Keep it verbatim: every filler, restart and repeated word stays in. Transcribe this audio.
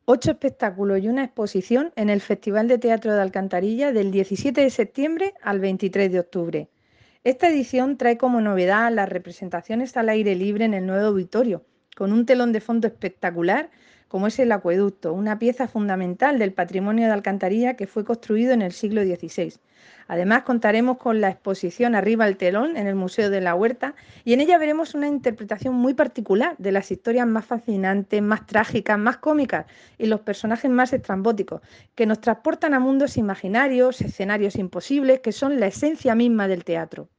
Ocho espectáculos y una exposición en el Festival de Teatro de Alcantarilla del diecisiete de septiembre al veintitrés de octubre. Esta edición trae como novedad las representaciones al aire libre en el nuevo auditorio, con un telón de fondo espectacular como es el acueducto, una pieza fundamental del patrimonio de Alcantarilla que fue construido en el siglo dieciséis. Además, contaremos con la exposición Arriba el telón en el Museo de la Huerta y en ella veremos una interpretación muy particular de las historias más fascinantes, más trágicas, más cómicas y los personajes más estrambóticos, que nos transportan a mundos imaginarios, escenarios imposibles, que son la esencia misma del teatro.